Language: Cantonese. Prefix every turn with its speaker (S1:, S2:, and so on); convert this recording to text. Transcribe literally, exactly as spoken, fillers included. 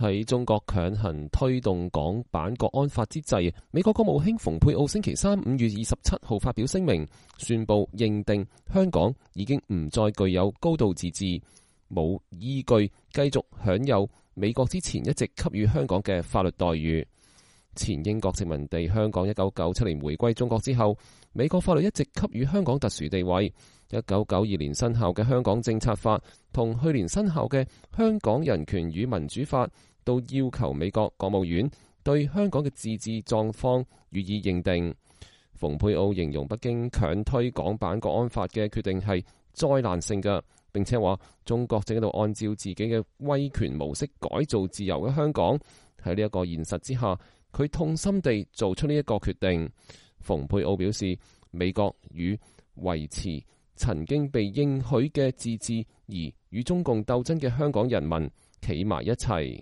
S1: 喺中國強行推動港版國安法之際，美國國務卿蓬佩奧星期三五月二十七號發表聲明，宣布認定香港已經唔再具有高度自治，冇依據繼續享有美國之前一直給予香港嘅法律待遇。前英國殖民地香港一九九七年回歸中國之後，美國法律一直給予香港特殊地位。一九九二年生效嘅香港政策法同去年生效嘅香港人權與民主法，都要求美國國務院對香港嘅自治狀況予以認定。蓬佩奧形容北京強推港版國安法嘅決定係災難性嘅，並且話中國正喺度按照自己嘅威權模式改造自由嘅香港。喺呢一個現實之下，佢痛心地做出呢一個決定。蓬佩奧表示，美國與維持曾經被應許嘅自治而與中共鬥爭嘅香港人民企埋一齊。